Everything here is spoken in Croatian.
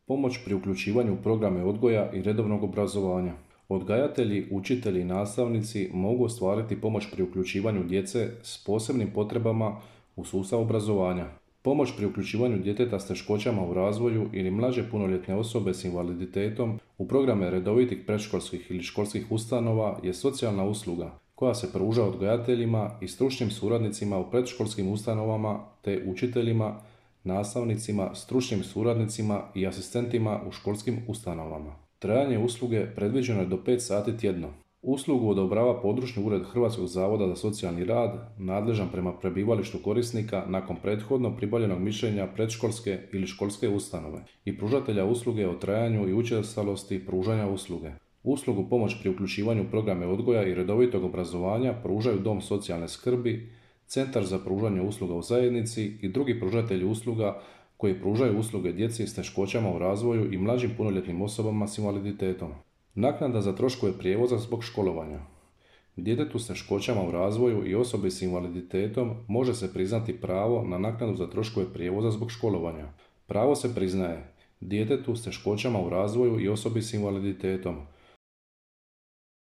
Pomoć pri uključivanju u programe odgoja i redovnog obrazovanja. Odgajatelji, učitelji i nastavnici mogu ostvariti pomoć pri uključivanju djece s posebnim potrebama u sustav obrazovanja. Pomoć pri uključivanju djeteta s teškoćama u razvoju ili mlađe punoljetne osobe s invaliditetom u programe redovitih predškolskih ili školskih ustanova je socijalna usluga koja se pruža odgajateljima i stručnim suradnicima u predškolskim ustanovama te učiteljima, nastavnicima, stručnim suradnicima i asistentima u školskim ustanovama. Trajanje usluge predviđeno je do 5 sati tjedno. Uslugu odobrava područni ured Hrvatskog zavoda za socijalni rad, nadležan prema prebivalištu korisnika nakon prethodno pribavljenog mišljenja predškolske ili školske ustanove i pružatelja usluge o trajanju i učestalosti pružanja usluge. Uslugu pomoć pri uključivanju u programe odgoja i redovitog obrazovanja pružaju Dom socijalne skrbi, Centar za pružanje usluga u zajednici i drugi pružatelji usluga koji pružaju usluge djeci s teškoćama u razvoju i mlađim punoljetnim osobama s invaliditetom. Naknada za troškove prijevoza zbog školovanja. Djetetu s teškoćama u razvoju i osobi s invaliditetom može se priznati pravo na naknadu za troškove prijevoza zbog školovanja. Pravo se priznaje djetetu s teškoćama u razvoju i osobi s invaliditetom